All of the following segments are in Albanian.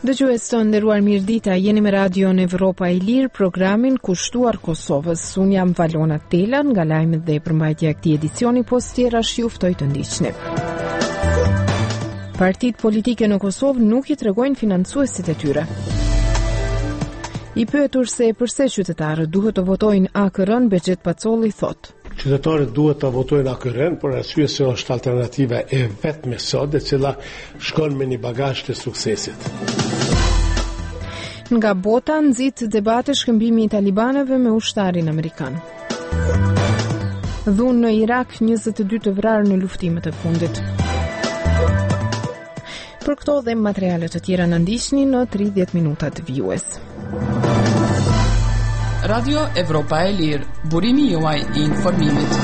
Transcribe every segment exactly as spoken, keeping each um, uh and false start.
Dëgjues të nderuar, mirëdita, jeni me Radion Evropa e Lirë, programin kushtuar Kosovës. Unë jam Valona Tela, nga lajmet dhe përmbajtja e këtij edicioni, po së tjera ju ftoj të ndiqni. Partitë politike në Kosovë nuk i tregojnë financuesit e tyre. I pyetur se përse qytetarët duhet të votojnë A K R-n, Bexhet Pacolli thot: Qytetarët duhet të votojnë A K R-n, por arsye se është alternativa e vetme sot, e cila shkon me një bagazh të suksesit. Nga bota nxit debate shkëmbimi i talibanëve me ushtarin amerikan. Dhunë në Irak, njëzet e dy të vrarë në luftimet e fundit. Për këto dhe materialet të tjera në ndiqni në tridhjetë minutat vijues. Radio Evropa e Lirë, burimi juaj i informimit.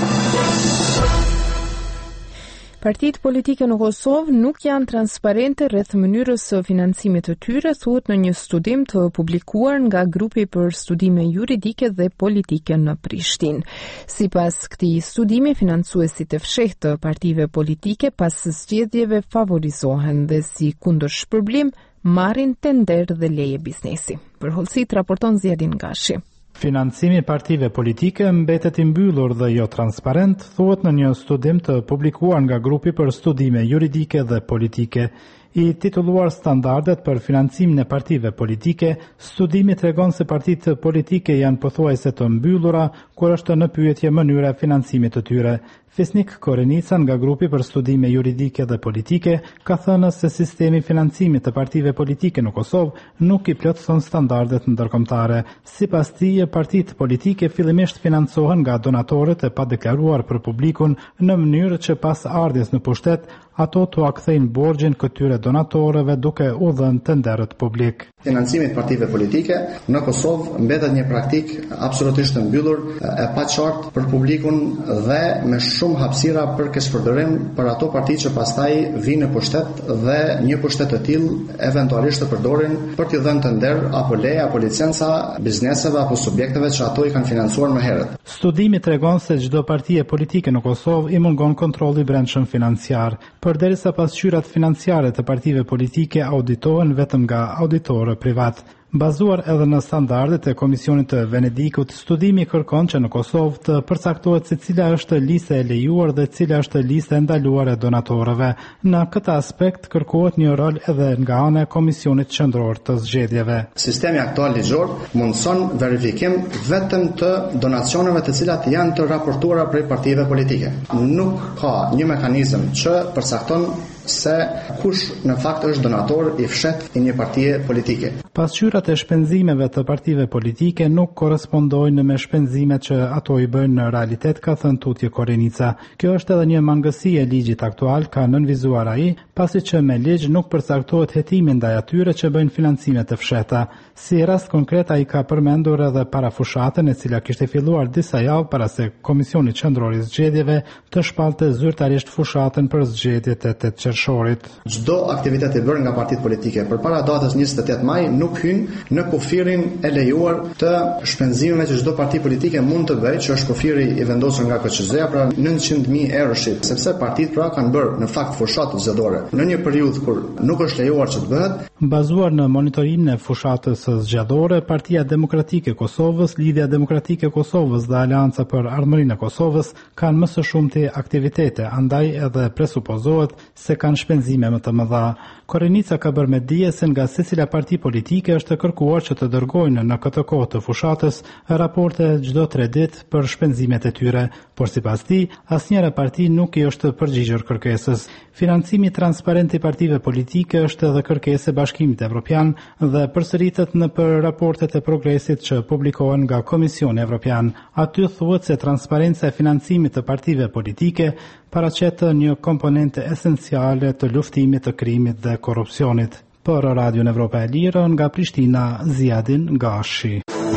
Partitë politike në Kosovë nuk janë transparente rreth mënyrës së financimit të tyre, thuhet në një studim të publikuar nga Grupi për Studime Juridike dhe Politike në Prishtinë. Sipas këtij studimi, financuesit e fshehtë të partive politike pas zgjedhjeve favorizohen dhe si kundërshpërblim marrin tender dhe leje biznesi. Për hollësit raporton Ziadin Gashi. Financimi partive politike mbetet i mbyllur dhe jo transparent, thuhet në një studim të publikuar nga Grupi për Studime Juridike dhe Politike. I titulluar Standardet për financimin e partive politike, studimi tregon se partitë politike janë pothuajse të mbyllura kur është në pyetje mënyra e financimit të tyre. Fisnik Korenica nga Grupi për Studime Juridike dhe Politike ka thënë se sistemi financimit të partive politike në Kosovë nuk i plotëson standardet ndërkombëtare. Sipas tij, partitë politike fillimisht financohen nga donatorët e padeklaruar për publikun në mënyrë që pas ardhjes në pushtet ato të akthejnë borxhin këtyre donatorëve duke u dhënë tenderët publik. Financimi i partive politike në Kosovë mbetet një praktik absolutisht të mbyllur e paqartë për publikun dhe me shumë hapësira për keqpërdorim për ato parti që pastaj vinë në pushtet dhe një pushtet të tillë eventualisht të përdorin për t'i dhënë tender apo leje apo licenca bizneseve apo subjekteve që ato i kanë financuar më herët. Studimi tregon se çdo parti politike në Kosovë i mungon kontrolli brendshëm financiar, përderisa pasqyrat financiare të partive politike auditohen vetëm nga auditorë privat. Bazuar edhe në standardet e Komisionit të Venedikut, studimi kërkon që në Kosovë të përcaktohet se cila është lista e lejuar dhe cila është lista e ndaluar e donatorëve. Në këtë aspekt kërkohet një rol edhe nga ana e Komisionit Qendror të Zgjedhjeve. Sistemi aktual ligjor mundson verifikim vetëm të donacioneve të cilat janë të raportuara prej partive politike. Nuk ka një mekanizëm që përcakton se kush në fakt është donator i fshet i një partie politike. Pasqyrat e shpenzimeve të partive politike nuk korrespondojnë me shpenzimet që ato i bëjnë në realitet, ka thënë Tutje Korenica. Kjo është edhe një mangësi e ligjit aktual, ka nënvizuar ai, pasi që me ligj nuk përcaktohet hetimi ndaj atyre që bëjnë financime të fshehta. Si rast konkret ai ka përmendur edhe parafushatën e cila kishte filluar disa javë para se Komisioni Qendror i Zgjedhjeve të shpallte zyrtarisht fushatën për zgjedhjet e tetë qershorit. Çdo aktivitet i bërë nga partitë politike përpara datës njëzet e tetë maj nuk hyn në kufirin e lejuar të shpenzimeve që çdo parti politike mund të bëjë, që është kufiri i vendosur nga K Q Z-ja, pra nëntëqind mijë euro shqip, sepse partitë pra kanë bërë në fakt fushatë zgjedhore në një periudhë kur nuk është lejuar që të bëhet. Bazuar në monitorimin e fushatës së zgjedhore, Partia Demokratike e Kosovës, Lidhja Demokratike e Kosovës dhe Aleanca për Ardhmërinë e Kosovës kanë më së shumti aktivitete, andaj edhe presupozohet se kanë shpenzime më të mëdha. Korenica ka bërë me dije se nga secila parti politike është kërkuar që të dërgojnë në këtë kohë të fushatës raporte çdo tre ditë për shpenzimet e tyre, por sipas tij, asnjëra parti nuk i është përgjigjur kërkesës. Financimi transparent i partive politike është edhe kërkesë e Bashkimit Evropian dhe përsëritet në për raportet e progresit që publikohen nga Komisioni Evropian. Aty thuhet se transparenca e financimit të partive politike paraqet një komponente esenciale të luftimit të krimit dhe korrupsionit. Për Radion Evropa e Lirë, nga Prishtina, Ziadin Gashi.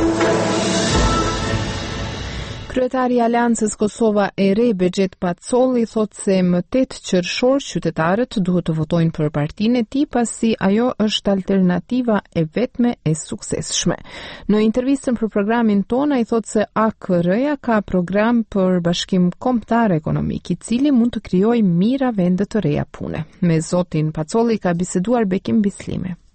Kryetari i Aleancës Kosova e Re, Bexhet Pacolli, thot se më tetë qershor qytetarët duhet të votojnë për partinë e tij pasi ajo është alternativa e vetme e suksesshme. Në intervistën për programin tonë, ai thot se A K R-ja ka program për bashkim kombëtar ekonomik, i cili mund të krijojë mira vende të reja pune. Me zotin Pacolli ka biseduar Bekim Bislimi.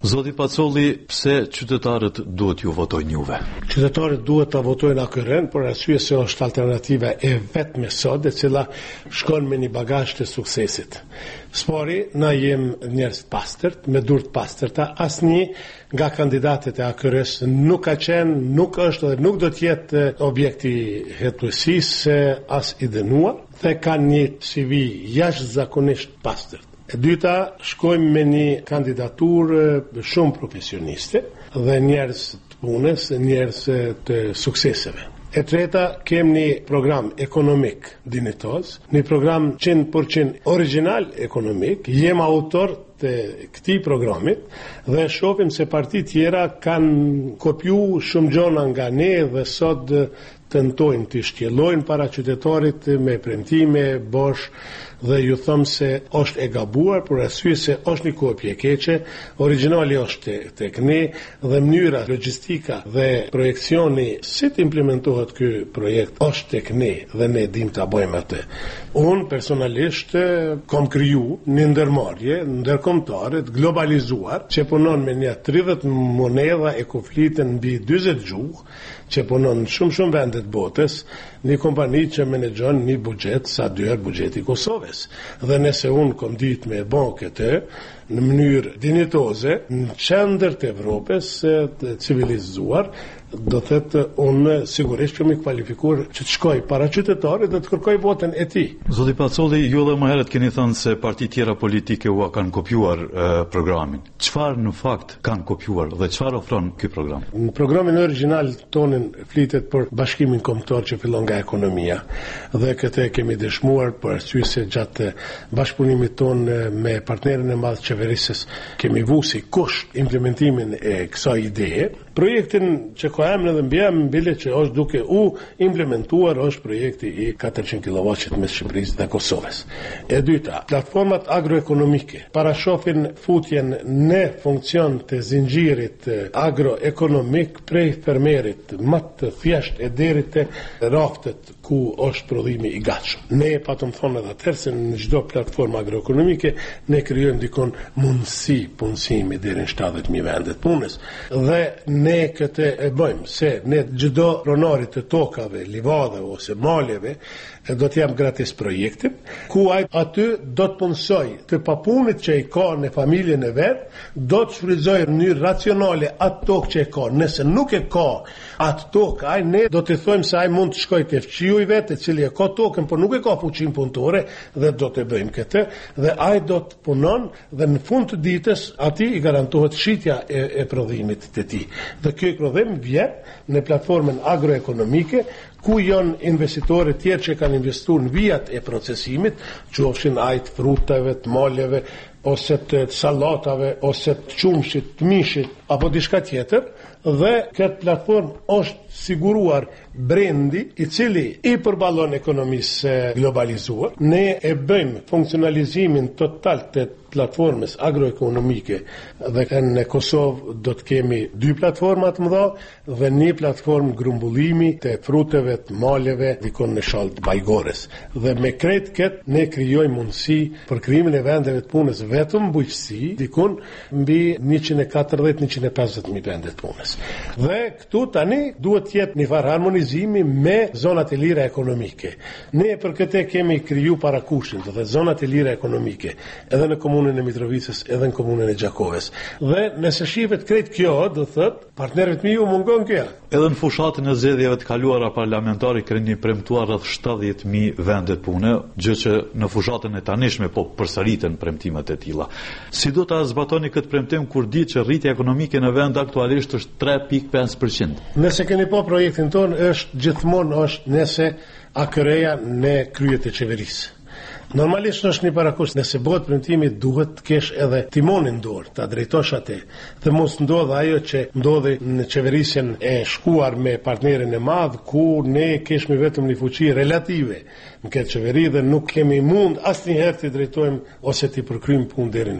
Zoti Pacolli, pse qytetarët duhet ju votojnë juve? Qytetarët duhet ta votojnë A K R-n për arsye se është alternativa e vetme sot e cila shkon me një bagazh të suksesit. Spori, na jem njerëz të pastërt, me dur të pastërta, asnjë nga kandidatët e A K R-s nuk ka qenë, nuk është dhe nuk do të jetë objekti hetuesisë as i dënuar, dhe kanë një C V jashtëzakonisht pastërt. E dyta, shkojmë me një kandidaturë shumë profesioniste dhe njerëz të punës, njerëz të sukseseve. E treta, kem një program ekonomik dinitoz, një program cent përqind original ekonomik, jem autor të këtij programit dhe shohim se partitë tjera kanë kopju shumë gjona nga ne dhe sot tentojnë të shtjellojnë para qytetarit me premtime, bosh, dhe ju them se është e gabuar për arsye se është një kopje e keqe, origjinali është tek ne dhe mënyra logjistika dhe projekcioni si të implementohet ky projekt është tek ne dhe ne dim ta bëjmë atë. Unë personalisht kam kriju një ndërmarrje ndërkombëtare të globalizuar që punon me një tridhjetë monedha e kuflitën mbi dyzet gjuhë që punon shumë shumë vende të botës, një kompani që menaxhon një buxhet sa dy herë buxheti i Kosovës. Dhe nëse unë kom ditë me bon këtë në mënyrë dinitoze në qendër të Evropës të civilizuar, do thëtë unë sigurisht që mi kvalifikuar që të shkoj para qytetarit dhe të kërkoj votën e tij. Zoti Pacolli, ju edhe më herët keni thënë se partitë tjera politike u kanë kopjuar e, programin. Çfarë në fakt kanë kopjuar dhe çfarë ofron ky program? Në programin origjinal tonin flitet për bashkimin kombëtar që fillon nga ekonomia dhe këtë kemi dëshmuar për arsye se gjatë bashkëpunimit ton me partnerin e madh qeverisës kemi vu si kusht implementimin e kësaj ideje. Projektin që ka emrin dhe mbjem mbile që është duke u implementuar është projekti i katërqind kilowatt mes Shqipërisë dhe Kosovës. E dyta, platformat agroekonomike parashofin futjen në funksion të zinxhirit agroekonomik prej fermerit më të thjeshtë e deri te raftet ku është prodhimi i gatshëm. Ne patëm thonë edhe atëherë se në çdo platformë agroekonomike ne krijojmë dikon mundësi punësimi deri në shtatëdhjetë mijë vende të punës dhe ne këtë e bëjmë se ne çdo pronari të tokave, livadave ose maleve do të jam gratis projektin, ku ai aty do të punësoj të papunit që i ka në familjen e vet, do të shfrytëzojë në mënyrë racionale atë tokë që e ka. Nëse nuk e ka atë tokë, ai ne do të thojmë se ai mund të shkojë te fqiu i vet, i cili e ka tokën, por nuk e ka fuqinë punëtore dhe do të bëjmë këtë dhe ai do të punon dhe në fund të ditës atij i garantohet shitja e, e prodhimit të tij. Dhe ky prodhim vjen në platformën agroekonomike ku janë investitorë tjerë që kanë investuar në vijat e procesimit, qofshin ajt frutave, të maleve, ose të sallatave, ose të qumshit, të mishit, apo diçka tjetër, dhe këtë platformë është siguruar brendi i cili i përballon ekonomisë globalizuar. Ne e bëjmë funksionalizimin total të platformës agroekonomike dhe në Kosovë do të kemi dy platforma të mëdha dhe një platformë grumbullimi të fruteve, të maleve, dikon në shallë të Bajgores. Dhe me krejt këtë ne krijojmë mundësi për krijimin e vendeve të punës vetëm bujqësi, dikon mbi njëqind e katërdhjetë njëqind e pesëdhjetë mijë vende të punës. Dhe këtu tani duhet të jetë një farë harmonizimi me zonat e lira ekonomike. Ne për këtë kemi kriju parakushin, dhe zonat e lira ekonomike, edhe në komunën e Mitrovicës, edhe në komunën e Gjakovës. Dhe nëse shihet krejt kjo, do thot, partnerët mi ju mungon kjo. Edhe në fushatën e zgjedhjeve të kaluara parlamentare keni premtuar rreth shtatëdhjetë mijë vende të pune, gjë që në fushatën e tanishme po përsëriten premtimet e tilla. Si do ta zbatoni këtë premtim kur ditë që rritja ekonomike në vend aktualisht është tre pikë pesë përqind? Nëse keni po projektin ton është gjithmonë është nëse A K R-ja në kryet e qeverisë. Normalisht është një parakusht, nëse bëhet premtimi duhet të kesh edhe timonin dorë, ta drejtosh atë. Dhe mos ndodh ajo që ndodhi në qeverisjen e shkuar me partnerin e madh, ku ne keshmi vetëm një fuqi relative në këtë qeveri dhe nuk kemi mund asnjëherë të drejtojmë ose të përkryjmë punë deri në fund.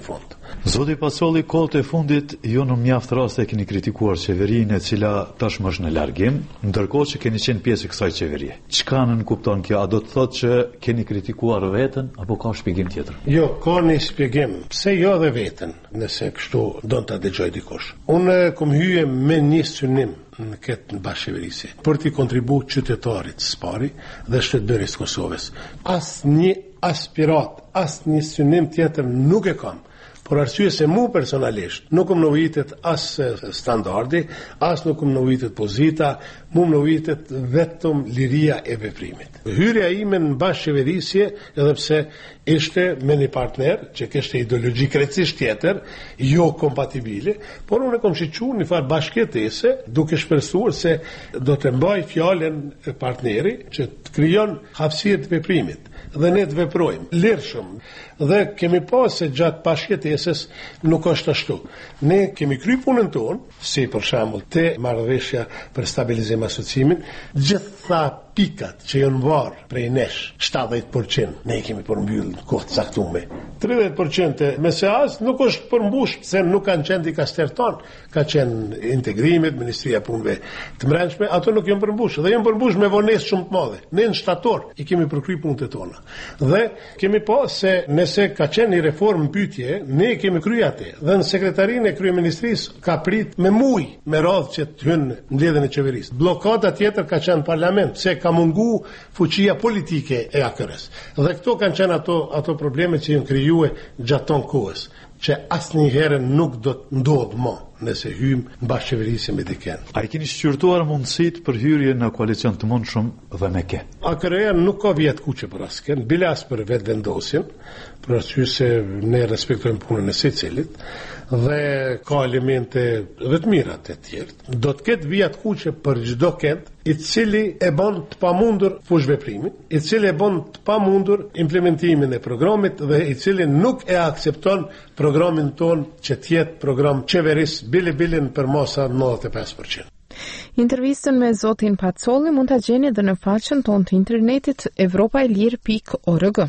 Zoti Pacolli, kohët e fundit ju në mjaft raste keni kritikuar qeverinë e cila tashmë është në largim, ndërkohë që keni qenë pjesë e kësaj qeverie. Çka nën kupton kjo? A do të thotë që keni kritikuar veten apo ka shpjegim tjetër? Jo, ka një shpjegim. Pse jo dhe veten, nëse kështu do ta dëgjoj dikush. Unë kom hyrë me një synim në këtë në bashkëqeverisje për të kontribuar qytetarit së pari dhe shtetërisë së Kosovës. As një aspirat, as një synim tjetër nuk e kam. Por arsye se mu personalisht nuk më novitet as standardi, as nuk më novitet pozita, mu më novitet vetëm liria e veprimit. Hyrja ime në bashkëqeverisje, edhe pse ishte me një partner që kishte ideologji krejtësisht tjetër, jo kompatibile, por unë kam shiqur një farë bashkëtese, duke shpresuar se do të mbaj fjalën e partneri që të krijon hapësirë të veprimit dhe ne të veprojmë lirshëm. Dhe kemi pas se gjatë bashkëtesës nuk është ashtu. Ne kemi kry punën tonë, si për shembull te marrëveshja për stabilizim asociimin, gjitha pikat që janë varë prej nesh, shtatëdhjetë përqind, ne kemi përmbyllë kohë të caktuar. tridhjetë përqind me se as nuk është përmbush, se nuk kanë qenë dikaster ton, ka qenë integrimit, Ministria e Punëve të Brendshme, ato nuk janë përmbush, dhe janë përmbush me vonesë shumë të madhe. Ne në shtator i kemi përkry punët e tona. Dhe kemi pas se nëse ka qenë një reformë pyetje, ne kemi kry atë. Dhe në sekretarinë e kryeministrisë ka prit me muj me radhë që të hynë në mbledhjen e qeverisë. Bllokada tjetër ka qenë parlament, pse ka mungu fuqia politike e A K R-s. Dhe këto kanë qenë ato ato probleme që janë krijuar gjatë ton kohës, që asnjëherë nuk do të ndodhë më nëse hymë në bashkëqeverisje me dikën. A i keni shqyrtuar mundësit për hyrje në koalicion të mundshëm dhe me ke? A K R-ja nuk ka vjetë kuqe për asken, bile as për vetë vendosjen, për arsye se ne respektojmë punën e secilit dhe ka elemente dhe të mira të tjerë. Do të ketë vjetë kuqe për çdo kend i cili e bën të pamundur fushveprimin, i cili e bën të pamundur implementimin e programit dhe i cili nuk e akcepton programin ton që të jetë program qeveris bile-bilen për masa nëntëdhjetë e pesë përqind. Intervistën me zotin Pacolli mund ta gjeni edhe në faqen tonë të internetit evropaelir pikë org.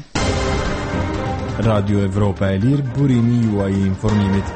Radio Evropa e Lirë, burimi juaj i informimit.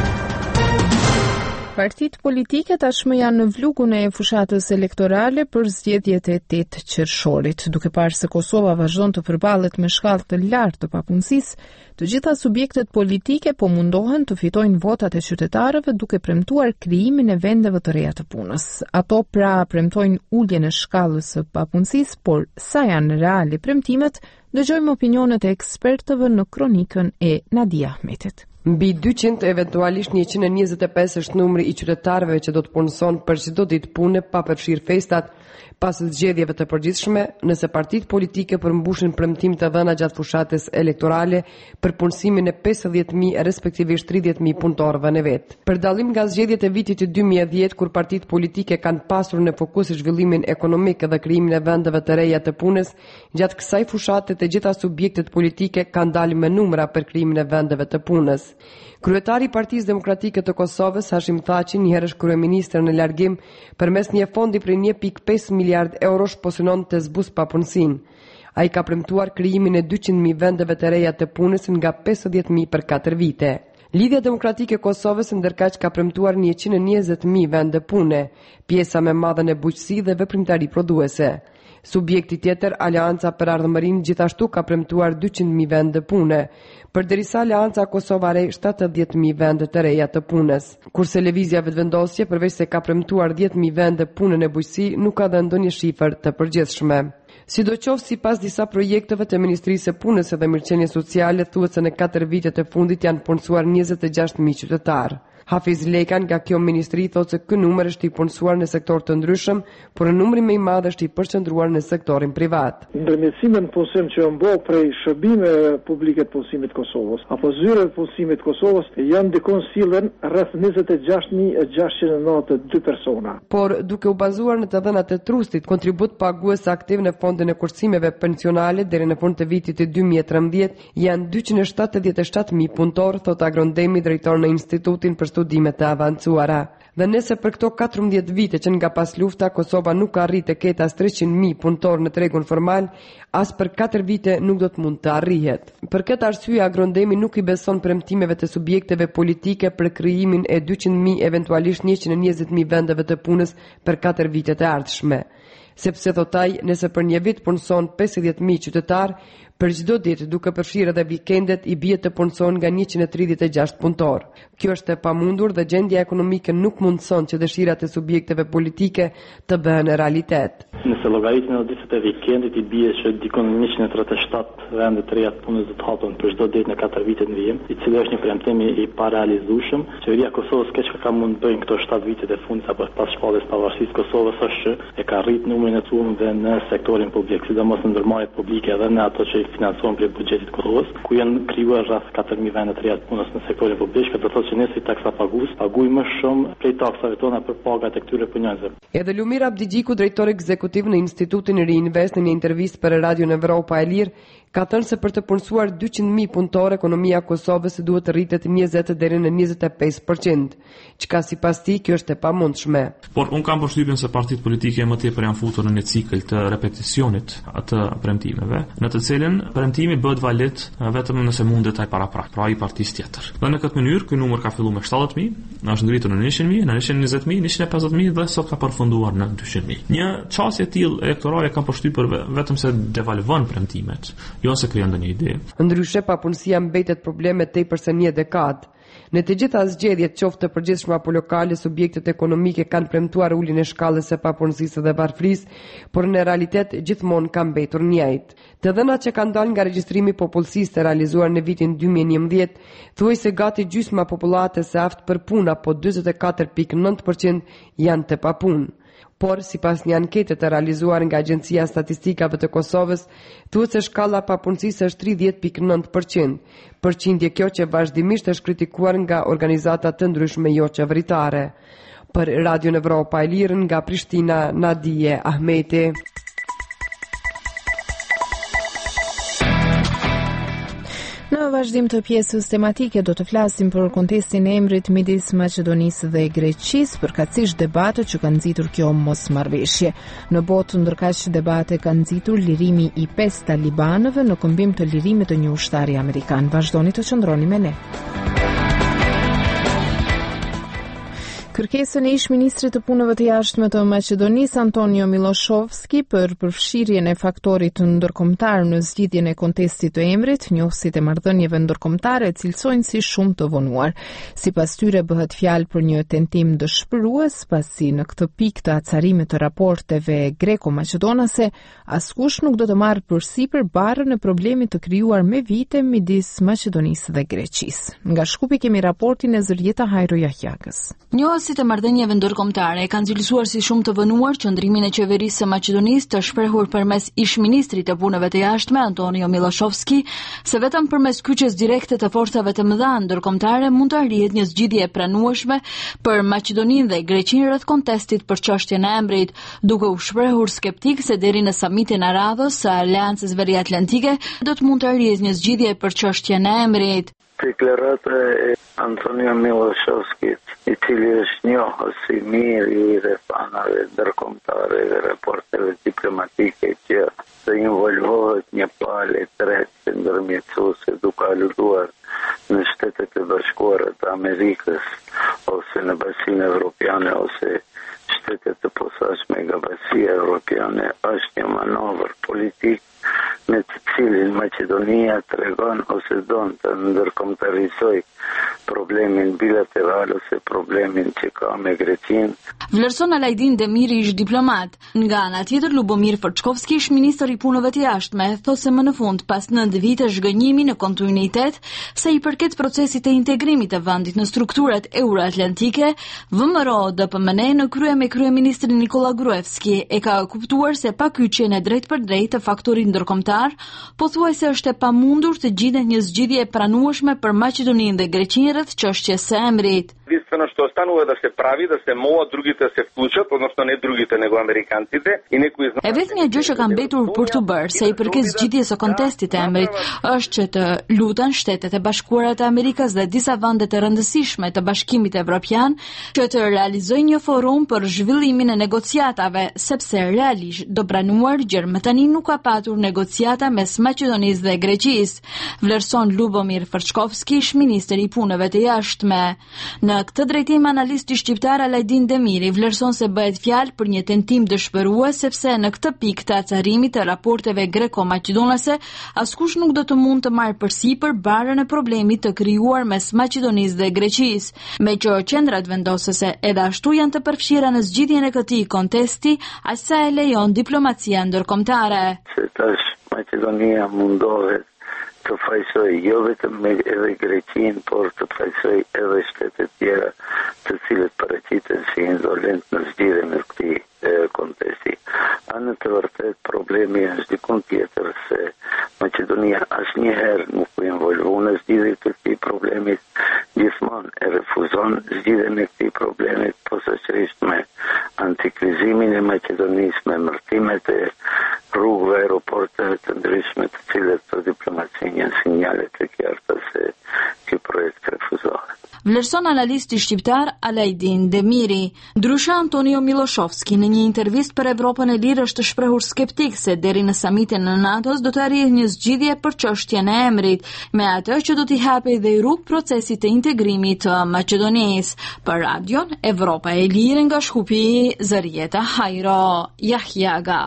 Partitë politike tashmë janë në vlugun e fushatës elektorale për zgjedhjet e tetë qershorit. Duke parë se Kosova vazhdon të përballet me shkallë të lartë të papunësisë, të gjitha subjektet politike po mundohen të fitojnë votat e qytetarëve duke premtuar krijimin e vendeve të reja të punës. Ato pra premtojnë uljen e shkallës së papunësisë, por sa janë reale premtimet, dëgjojmë opinionet e ekspertëve në kronikën e Nadia Ahmetit. Mbi dyqind, eventualisht njëqind e njëzet e pesë është numri i qytetarëve që do të punëson për çdo ditë pune pa përfshirë festat, pas zgjedhjeve të përgjithshme, nëse partitë politike përmbushin premtim të dhëna gjatë fushatës elektorale për punësimin e pesëdhjetë mijë respektivisht tridhjetë mijë punëtorëve në vet. Për dallim nga zgjedhjet e vitit të dy mijë e dhjetë, kur partitë politike kanë pasur në fokus zhvillimin ekonomik dhe krijimin e vendeve të reja të punës, gjatë kësaj fushate të gjitha subjektet politike kanë dalë me numra për krijimin e vendeve të punës. Kryetari i Partisë Demokratike të Kosovës, Hashim Thaçi, një herësh kryeministër në largim, përmes një fondi prej një pikë pesë miliard eurosh po synon të zbus papunësinë. Ai ka premtuar krijimin e dyqind mijë vendeve të reja të punës nga pesëdhjetë mijë për katër vite. Lidhja Demokratike e Kosovës ndërkaq ka premtuar njëqind e njëzet mijë vende pune, pjesa më e madhe në bujqësi dhe veprimtari prodhuese. Subjekti tjetër, Aleanca për Ardhmërinë, gjithashtu ka premtuar dyqind mijë vende pune, përderisa Aleanca Kosova Re shtatëdhjetë mijë vende të reja të punës. Kurse Lëvizja Vetëvendosje, përveç se ka premtuar dhjetë mijë vende pune në bujqësi, nuk ka dhënë ndonjë shifër të përgjithshme. Sidoqoftë, sipas disa projekteve të Ministrisë së Punës dhe Mirëqenies Sociale, thuhet se në katër vitet e fundit janë punësuar njëzet e gjashtë mijë qytetarë. Hafiz Lekan nga kjo ministri thotë se ky numër është i punësuar në sektor të ndryshëm, por në numri më i madh është i përqendruar në sektorin privat. Ndërmjetësimet në punësim që janë bërë prej shërbime publike të punësimit të Kosovës apo zyre të punësimit të Kosovës janë dikon sillen rreth njëzet e gjashtë mijë e gjashtëqind e nëntëdhjetë e dy persona. Por duke u bazuar në të dhënat e trustit, kontribut pagues aktiv në fondin e kursimeve pensionale deri në fund të vitit të dy mijë e trembëdhjetë janë dyqind e shtatëdhjetë e shtatë mijë punëtor, thot Agrondemi, drejtor në Institutin për Studimet të Avancuara. Dhe nëse për këto katërmbëdhjetë vite që nga pas lufta Kosova nuk arrit të ketë as treqind mijë punëtor në tregun formal, as për katër vite nuk do të mund të arrihet. Për këtë arsye Agrondemi nuk i beson premtimeve të subjekteve politike për krijimin e dyqind mijë eventualisht njëqind e njëzet mijë vendeve të punës për katër vitet e ardhshme. Sepse thotaj, nëse për një vit punëson pesëdhjetë mijë qytetar, për çdo ditë duke përfshirë edhe vikendet i bie të punëson nga njëqind e tridhjetë e gjashtë punëtor. Kjo është e pamundur dhe gjendja ekonomike nuk mundson që dëshirat e subjekteve politike të bëhen realitet. Nëse llogaritin e ditëve të vikendit i bie që dikon njëqind e tridhjetë e shtatë vende të reja të punës do të hapen për çdo ditë në katër vite në vijim, i cili është një premtim i parealizueshëm. Qeveria e Kosovës keq ka mund të bëjnë këto shtatë vitet e fundit apo pas shpalljes pavarësisë Kosovës është që e ka rrit numrin e çuarve në sektorin publik, sidomos në ndërmarrjet publike dhe në ato që financohen prej buxhetit të Kosovës, ku janë krijuar rreth katër mijë vende të reja të punës në sektorin publik, që do të thotë që ne si taksapagues paguajmë më shumë prej taksave tona për pagat e këtyre punonjësve. Edhe Lumir Abdigjiku, drejtor ekzekutiv në Institutin Reinvest, në një intervistë për Radion Evropa e Lirë, ka thënë se për të punësuar dyqind mijë punëtor, ekonomia e Kosovës duhet të rritet njëzet deri në njëzet e pesë përqind, çka sipas tij kjo është e pamundshme. Por un kam përshtypjen se partitë politike më tepër janë futur në një cikël të repeticionit të premtimeve, në të cilën premtimi bëhet valid vetëm nëse mundet ai paraprak, pra ai partisë tjetër. Dhe në këtë mënyrë ky numër ka filluar me shtatëdhjetë mijë, është ngritur në njëqind mijë, në njëqind e njëzet mijë, njëqind e pesëdhjetë mijë dhe sot ka përfunduar në dyqind mijë. Një çështje e tillë elektorale ka përshtypur vetëm se devalvon premtimet, jo se krijon ndonjë ide. Ndryshe, papunësia mbetet probleme tepër se një dekadë. Në të gjitha zgjedhjet, qoftë të përgjithshme apo lokale, subjektet ekonomike kanë premtuar uljen e shkallës së papunësisë dhe varfërisë, por në realitet gjithmonë ka mbetur njëjtë. Të dhënat që kanë dalë nga regjistrimi popullsisë të realizuar në vitin dy mijë e njëmbëdhjetë, thuajse gati gjysma popullatës së aftë për punë, apo njëzet e katër pikë nëntë përqind janë të papunë. Por, si pas një ankete të realizuar nga Agjencia Statistikave të Kosovës, thuhet se shkalla papunësisë është tridhjetë pikë nëntë përqind, përqindje kjo që vazhdimisht është kritikuar nga organizata të ndryshme jo qeveritare. Për Radio Evropa e Lirë, nga Prishtina, Nadije Ahmeti. Në vazhdim të pjesës tematike do të flasim për kontestin e emrit midis Maqedonisë dhe Greqisë, përkatësisht debatet që kanë nxitur kjo mosmarrveshje. Në botë ndërkaq debate kanë nxitur lirimi i pesë talibanëve në kombim të lirimit të një ushtari amerikan. Vazhdoni të qëndroni me ne. Kërkesën e ish-ministrit të punëve të jashtme të Maqedonisë Antonio Miloshovski për përfshirjen e faktorit ndërkombëtar në zgjidhjen e kontestit të emrit, njohësit e marrëdhënieve ndërkombëtare cilësojnë si shumë të vonuar. Sipas tyre bëhet fjalë për një tentim dëshpërues, pasi në këtë pikë të acarimit të raporteve greko-maqedonase, askush nuk do të marrë përsipër barrën e problemit të krijuar me vite midis Maqedonisë dhe Greqisë. Nga Shkupi kemi raportin e Zërjeta Hajro Jahjakës. Njohësit e marrëdhënieve ndërkombëtare kanë cilësuar si shumë të vënuar qëndrimin e qeverisë së Maqedonisë të shprehur përmes ish-ministrit të punëve të jashtme Antonio Miloshovski se vetëm përmes kyçes direkte të forcave të mëdha ndërkombëtare mund të arrihet një zgjidhje e pranueshme për Maqedoninë dhe Greqinë rreth kontestit për çështjen e emrit, duke u shprehur skeptik se deri në samitin e radhës së Aleancës Veriatlantike do të mund të arrihet një zgjidhje për çështjen e emrit. Deklarata e Antonio Miloshovskit, i cili është njohur si mirë i rrethanave ndërkombëtare dhe raporteve diplomatike që të involvohet një palë e tretë ndërmjetësuese duke aluduar në Shtetet e Bashkuara të Amerikës ose në Basinë Evropiane ose shtetet të posaçme nga Basia Evropiane, është një manovër politik me të cilin Maqedonia tregon ose don të ndërkombëtarizojë problemin bilateral ose problemin që ka me Greqinë. Vlerëson Alajdin Demiri, ish diplomat. Nga ana tjetër, Lubomir Forçkovski, ish ministër i punëve të jashtme, thosë më në fund pas nëntë vitesh gënjimi në kontinuitet, se i përket procesit të integrimit të vendit në strukturat euroatlantike, V M R O D P M N në krye me kryeministrin Nikola Gruevski e ka kuptuar se pa kyçjen e drejtë për drejtë të faktorit ndërkombëtar ndërkombëtar, pothuajse është e pamundur të gjendet një zgjidhje e pranueshme për Maqedoninë dhe Greqinë rreth çështjes së emrit. Единствено, що останува да се прави, да се мола другите да се включат, odnosno не другите, него американците и некои знаат. E vetmja gjë që ka mbetur për të bërë se i përket zgjidhjes së kontestit të emrit është që të luten Shtetet e Bashkuara të Amerikës dhe disa vende të rëndësishme të Bashkimit Evropian që të realizojnë një forum për zhvillimin e negociatave, sepse realisht do pranuar gjë më tani nuk ka patur negociata mes Maqedonisë dhe Greqisë, vlerëson Lubomir Fërçkovski, ish-ministër i punëve të jashtme. Në këtë drejtim analisti shqiptar Alajdin Demiri vlerëson se bëhet fjalë për një tentim dëshpërues sepse në këtë pikë të acarimit të raporteve greko-maqedonase askush nuk do të mund të marrë përsipër barën e problemit të krijuar mes Maqedonisë dhe Greqisë, me që qendrat vendosëse edhe ashtu janë të përfshira në zgjidhjen e këtij kontesti, aq sa e lejon diplomacia ndërkombëtare. Se tash Maqedonia mundohet të fajsoj jo vetëm me edhe Greqinë, por të fajsoj edhe shtetet tjera të cilët paraqiten si indolent në zgjidhjen e këtij kontesti. A në të vërtet problemi është dikun tjetër se Maqedonia asnjëherë nuk u involvu në zgjidhjen e këtij problemit, gjithmonë e refuzon zgjidhjen e këtij problemit, posaçërisht me antikrizimin e Maqedonisë, me mërtimet e rrugëve, aeroporteve të ndryshme të cilët për diplomacinë janë sinjale të qarta se ky projekt refuzohet. Vlerëson analisti shqiptar Alajdin Demiri. Ndryshe, Antonio Miloshovski në një intervistë për Evropën e Lirë është shprehur skeptik se deri në samitin në NATO-s do të arrijë një zgjidhje për çështjen e emrit, me atë që do t'i hapë dhe rrugë procesit të integrimit të Maqedonisë. Për Radion Evropa e Lirë nga Shkupi, Zarieta Hajro, Jahjaga.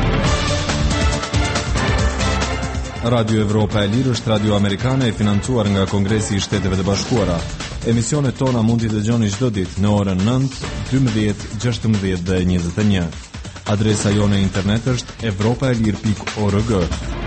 Radio Evropa e Lirë është radio amerikane e financuar nga Kongresi i Shteteve të Bashkuara. Emisionet tona mund t'i dëgjoni çdo ditë në orën nëntë, dymbëdhjetë, gjashtëmbëdhjetë dhe njëzet e një. Adresa jone internet është evropaelir pikë org.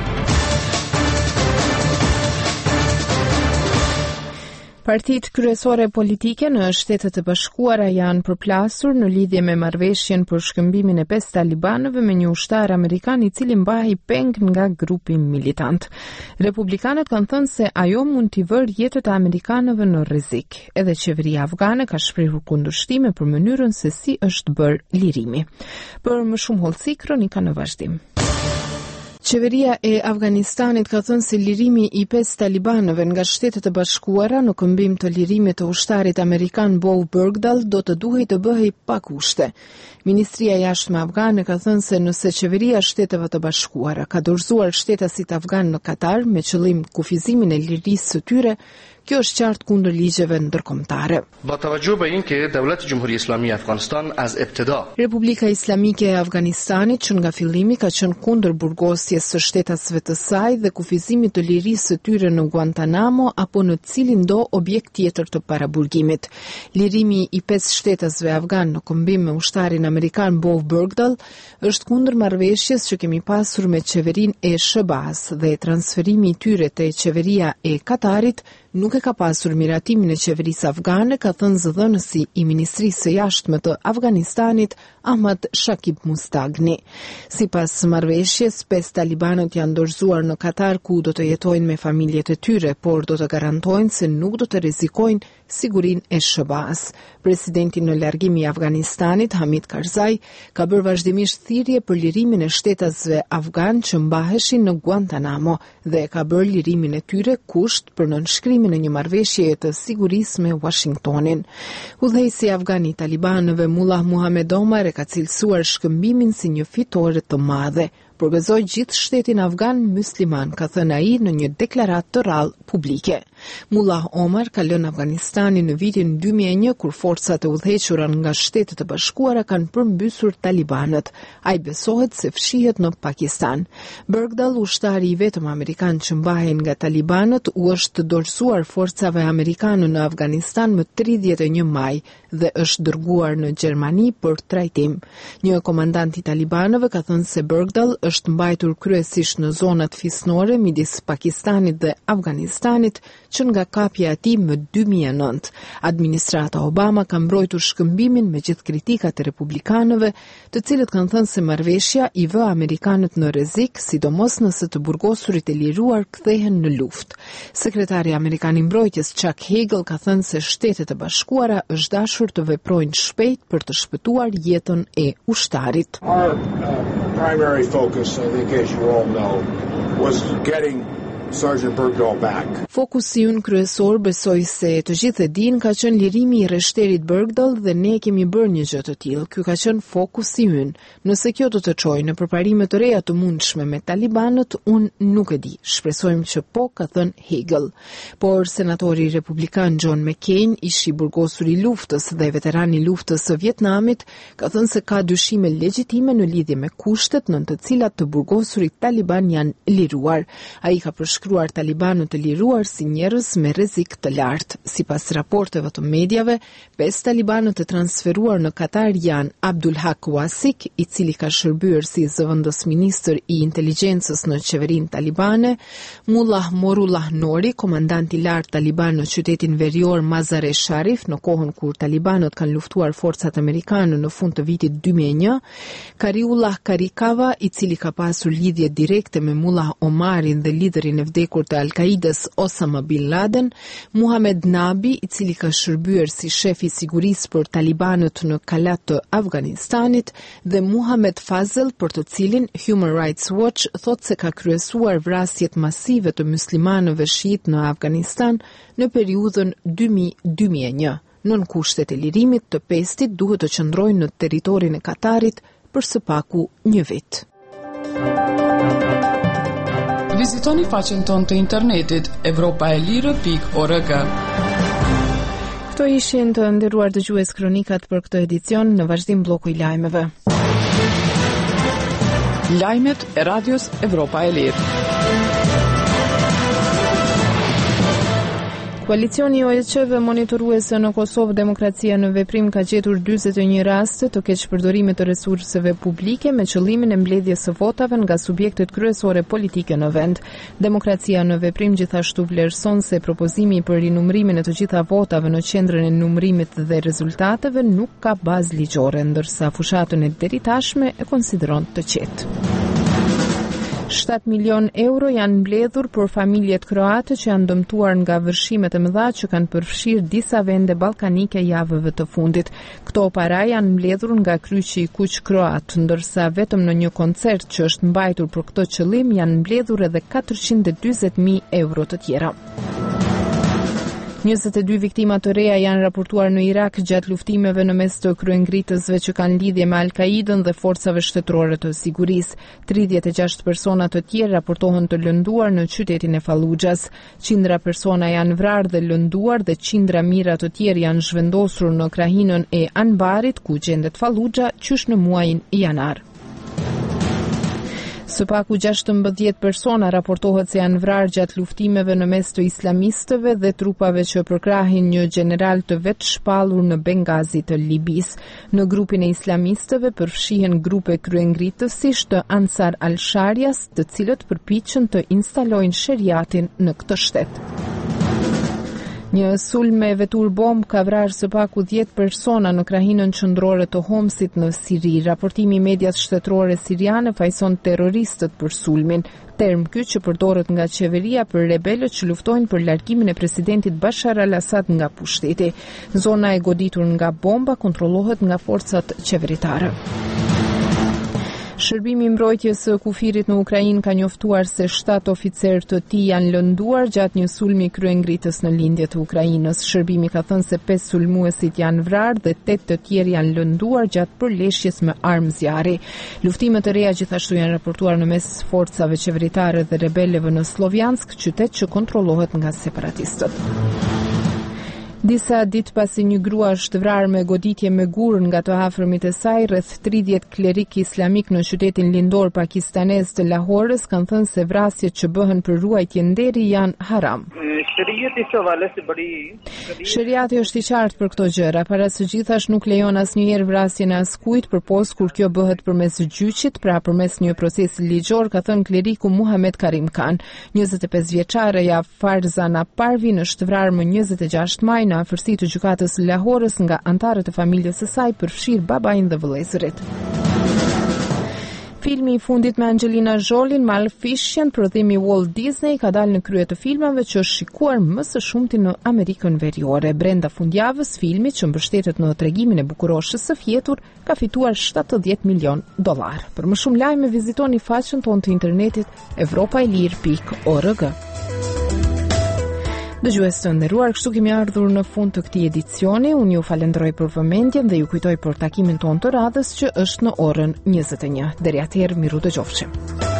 Partitë kryesore politike në Shtetet e Bashkuara janë përplasur në lidhje me marrëveshjen për shkëmbimin e pesë talibanëve me një ushtar amerikan i cili mbahej peng nga grupi militant. Republikanët kanë thënë se ajo mund t'i vërë jetët e amerikanëve në rrezik. Edhe qeveria afgane ka shprehur kundërshtime për mënyrën se si është bërë lirimi. Për më shumë hollësi, kronika në vazhdim. Qeveria e Afganistanit ka thënë se lirimi i pesë talibanëve nga Shtetet e Bashkuara në këmbim të lirimit të ushtarit amerikan Bob Bergdahl do të duhej të bëhej pa kushte. Ministria e Jashtme afgane ka thënë se nëse qeveria e Shteteve të Bashkuara ka dorëzuar shtetasit afgan në Katar me qëllim kufizimin e lirisë së tyre, kjo është qartë kundër ligjeve ndërkombëtare. Republika Islamike e Afganistanit që nga fillimi ka qenë kundër burgosjes së shtetasve të saj dhe kufizimit të lirisë së tyre në Guantanamo apo në cilin do objekt tjetër të paraburgimit. Lirimi i pesë shtetasve afgan në kombim me ushtarin amerikan Bob Bergdahl është kundër marrëveshjes që kemi pasur me qeverinë e S B A-s dhe transferimi i tyre te qeveria e Katarit nuk e ka pasur miratimin e qeverisë afgane, ka thënë zëdhënësi i Ministrisë së Jashtme të Afganistanit, Ahmad Shakib Mustagni. Sipas marrëveshjes, pesë talibanët janë dorëzuar në Katar ku do të jetojnë me familjet e tyre, por do të garantojnë se nuk do të rrezikojnë sigurinë e S B A-s. Presidenti në largim i Afganistanit, Hamid Karzai, ka bërë vazhdimisht thirrje për lirimin e shtetasve afgan që mbaheshin në Guantanamo dhe ka bërë lirimin e tyre kusht për nënshkrimin e një marrëveshjeje të sigurisë me Washingtonin. Udhëheqësi afgan i talibanëve Mullah Muhammed Omar e ka cilësuar shkëmbimin si një fitore të madhe. Përgëzoi gjithë shtetin afgan musliman, ka thënë ai në një deklaratë të rrallë publike. Mullah Omar ka lënë Afganistanin në vitin dy mijë e një kur forcat e udhëhequra nga Shtetet e Bashkuara kanë përmbysur talibanët. Ai besohet se fshihet në Pakistan. Bergdahl, ushtari i vetëm amerikan që mbahej nga talibanët, u është dorëzuar forcave amerikane në Afganistan më tridhjetë e një maj dhe është dërguar në Gjermani për trajtim. Një komandant i talibanëve ka thënë se Bergdahl është mbajtur kryesisht në zonat fisnore midis Pakistanit dhe Afganistanit, që nga kapja e tij më dy mijë e nëntë. Administrata Obama ka mbrojtur shkëmbimin me gjithë kritikat e republikanëve, të cilët kanë thënë se marrëveshja i vë amerikanët në rrezik, sidomos nëse të burgosurit e liruar kthehen në luftë. Sekretari amerikan i mbrojtjes Chuck Hagel ka thënë se Shtetet e Bashkuara është dashur të veprojnë shpejt për të shpëtuar jetën e ushtarit. Our uh, primary focus, I think, as you all know, was getting Sergeant Bergdahl back. Fokusi ynë kryesor, besoj se të gjithë e din, ka qenë lirimi i rreshterit Bergdahl dhe ne kemi bërë një gjë të tillë. Ky ka qenë fokusi ynë. Nëse kjo do të çojë në përparime të reja të mundshme me talibanët, unë nuk e di. Shpresojmë që po, ka thënë Hagel. Por senatori republikan John McCain, ishi burgosur i luftës dhe veteran i luftës së Vietnamit, ka thënë se ka dyshime legjitime në lidhje me kushtet nën të cilat të burgosurit taliban janë liruar. Ai ka shkruar talibanët të liruar si njerëz me rrezik të lartë. Sipas raporteve të mediave, pesë talibanët të transferuar në Katar janë Abdul Haq Wasik, i cili ka shërbyer si zëvendësministër i inteligjencës në qeverinë talibane, Mullah Morullah Nori, komandant i lartë taliban në qytetin verior Mazar-e Sharif në kohën kur talibanët kanë luftuar forcat amerikane në fund të vitit dy mijë e një, Kariullah Karikava, i cili ka pasur lidhje direkte me Mullah Omarin dhe liderin e vdekur të Al-Qaidës Osama Bin Laden, Muhammed Nabi, i cili ka shërbyer si shef i sigurisë për talibanët në kalat të Afganistanit, dhe Muhammed Fazl, për të cilin Human Rights Watch thot se ka kryesuar vrasjet masive të muslimanëve shiit në Afganistan në periudhën dy mijë deri dy mijë e një. Nën kushtet e lirimit të pestit duhet të qëndrojnë në territorin e Katarit për së paku një vit. Vizitoni faqen tonë të internetit evropaelire pikë org. Këto ishin të nderuar dëgjues kronikat për këtë edicion, në vazhdim bloku i lajmeve. Lajmet e radios Evropa e Lirë. Koalicioni O E C-ve monitoruese në Kosovë Demokracia në Veprim ka gjetur dyzet e një raste të keqpërdorimit të resurseve publike me qëllimin e mbledhjes së votave nga subjektet kryesore politike në vend. Demokracia në Veprim gjithashtu vlerëson se propozimi për rinumërimin e të gjitha votave në qendrën e numërimit dhe rezultateve nuk ka bazë ligjore, ndërsa fushatën e deri tashme e konsideron të qetë. shtat milion euro janë mbledhur për familjet kroate që janë dëmtuar nga vërshimet e mëdha që kanë përfshirë disa vende ballkanike javëve të fundit. Këto para janë mbledhur nga Kryqi i Kuq kroat, ndërsa vetëm në një koncert që është mbajtur për këtë qëllim janë mbledhur edhe katërqind e dyzet mijë euro të tjera. njëzet e dy viktima të reja janë raportuar në Irak gjatë luftimeve në mes të kryengritësve që kanë lidhje me Al-Qaidën dhe forcave shtetërore të sigurisë. tridhjetë e gjashtë persona të tjerë raportohen të lënduar në qytetin e Falluxhas. Qindra persona janë vrarë dhe lënduar dhe qindra mijëra të tjerë janë zhvendosur në krahinën e Anbarit, ku gjendet Falluxha, qysh në muajin janar. Së paku gjashtëmbëdhjetë persona raportohet se janë vrarë gjatë luftimeve në mes të islamistëve dhe trupave që përkrahin një general të vetë shpallur në Bengazi të Libis. Në grupin e islamistëve përfshihen grupe kryengritësish të Ansar al-Sharias, të cilët përpiqen të instalojnë sheriatin në këtë shtet. Një sulm me vetur bomb ka vrarë së paku dhjetë persona në krahinën qendrore të Homsit në Siri. Raportimi i medias shtetërore siriane fajson terroristët për sulmin. Term ky që përdoret nga qeveria për rebelët që luftojnë për largimin e presidentit Bashar al-Assad nga pushteti. Zona e goditur nga bomba kontrollohet nga forcat qeveritare. Shërbimi i mbrojtjes së kufirit në Ukrainë ka njoftuar se shtatë oficerë të tij janë lënduar gjatë një sulmi kryengritës në lindje të Ukrainës. Shërbimi ka thënë se pesë sulmuesit janë vrarë dhe tetë të tjerë janë lënduar gjatë përleshjes me armë zjarri. Luftime të reja gjithashtu janë raportuar në mes forcave qeveritare dhe rebelëve në Slovjansk, qytet që kontrollohet nga separatistët. Disa ditë pasi një grua është vrarë me goditje me gur nga të afërmit e saj, rreth tridhjetë klerik islamik në qytetin lindor pakistanez të Lahorës kanë thënë se vrasjet që bëhen për ruajtje nderi janë haram. Sheriati është i qartë për këto gjëra, para së gjithash nuk lejon asnjëherë vrasjen e askujt përpos kur kjo bëhet përmes gjyqit, pra përmes një procesi ligjor, ka thënë kleriku Muhamet Karim Khan. njëzet e pesë vjeçareja Farzana Parvin është vrarë më njëzet e gjashtë maj në afërsi të gjykatës Lahorës nga antarët e familjes së saj, përfshir babain dhe vëllezërit. Filmi i fundit me Angelina Jolie, Maleficent, prodhimi Walt Disney, ka dalë në krye të filmave që është shikuar më së shumti në Amerikën Veriore. Brenda fundjavës, filmi që mbështetet në tregimin e bukuroshës së fjetur ka fituar shtatëdhjetë milion dollar. Për më shumë lajme vizitoni faqen tonë të internetit evropaelir pikë org. Dëgjues të nderuar, kështu kemi ardhur në fund të këtij edicioni. Unë ju falenderoj për vëmendjen dhe ju kujtoj për takimin tonë të radhës që është në orën njëzet e një. Deri atëherë, miru dëgjofshim.